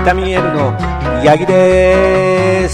タミン L の八木です。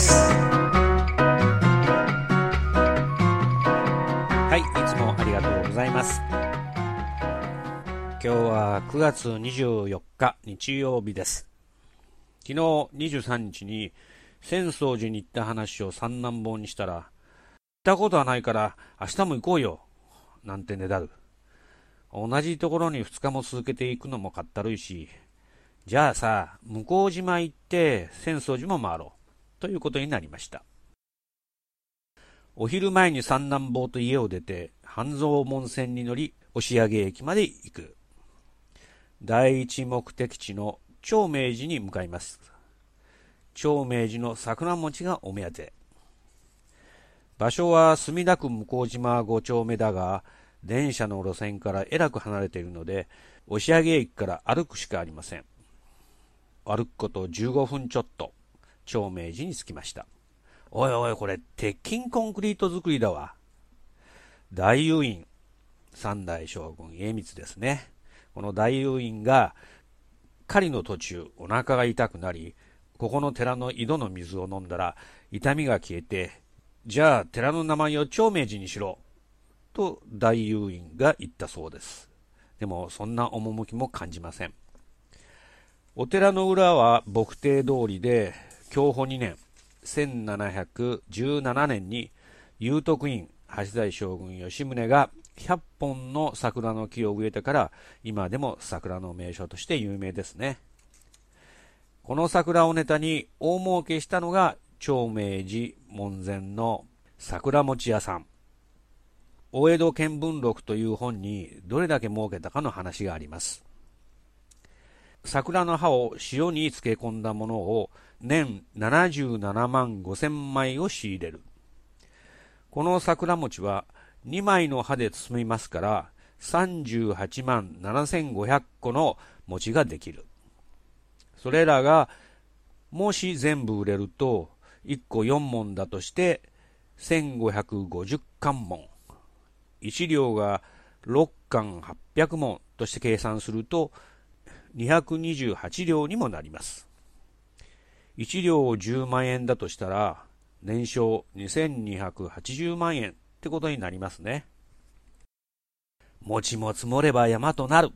はい、いつもありがとうございます。今日は9月24日日曜日です。昨日23日に浅草寺に行った話を三男坊にしたら、行ったことはないから明日も行こうよなんてねだる。同じところに2日も続けていくのもかったるいし、じゃあさ、向島行って浅草寺も回ろうということになりました。お昼前に三男坊と家を出て半蔵門線に乗り押上駅まで行く。第一目的地の長明寺に向かいます。長明寺の桜餅がお目当て。場所は墨田区向島5丁目だが、電車の路線からえらく離れているので、押上駅から歩くしかありません。歩くこと15分ちょっと、長明寺に着きました。おいおい、これ鉄筋コンクリート作りだわ。大雄院、三代将軍家光ですね。この大雄院が狩りの途中お腹が痛くなり、ここの寺の井戸の水を飲んだら痛みが消えて、じゃあ寺の名前を長明寺にしろと大雄院が言ったそうです。でもそんな趣も感じません。お寺の裏は牧庭通りで、享保2年1717年に祐徳院八代将軍吉宗が100本の桜の木を植えてから今でも桜の名所として有名ですね。この桜をネタに大儲けしたのが長明寺門前の桜餅屋さん。お江戸見聞録という本にどれだけ儲けたかの話があります。桜の葉を塩に漬け込んだものを年77万5千枚を仕入れる。この桜餅は2枚の葉で包みますから38万7500個の餅ができる。それらがもし全部売れると1個4文だとして1550貫文。1両が6貫800文として計算すると228両にもなります。1両10万円だとしたら年商2280万円ってことになりますね。餅も積もれば山となる。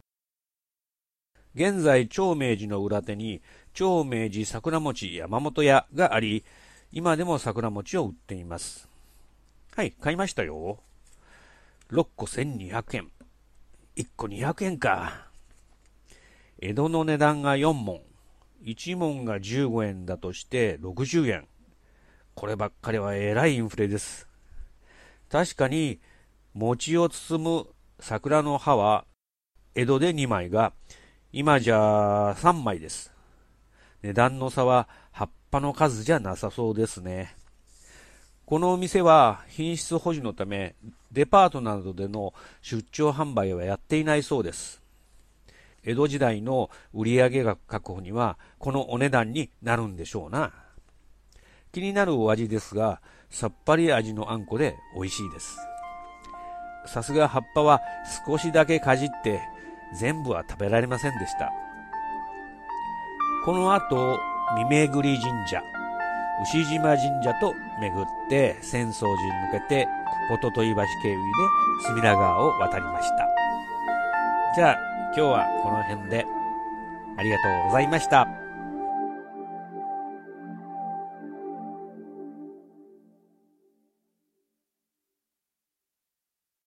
現在長明寺の裏手に長明寺桜餅山本屋があり、今でも桜餅を売っています。はい、買いましたよ。6個1200円。1個200円か。江戸の値段が4文。1文が15円だとして60円。こればっかりはえらいインフレです。確かに餅を包む桜の葉は江戸で2枚が今じゃ3枚です。値段の差は葉っぱの数じゃなさそうですね。このお店は品質保持のためデパートなどでの出張販売はやっていないそうです。江戸時代の売上額確保にはこのお値段になるんでしょうな。気になるお味ですが、さっぱり味のあんこで美味しいです。さすが葉っぱは少しだけかじって全部は食べられませんでした。この後、三巡神社、牛島神社と巡って浅草寺に向けて琴戸橋経由で隅田川を渡りました。じゃあ今日はこの辺でありがとうございました。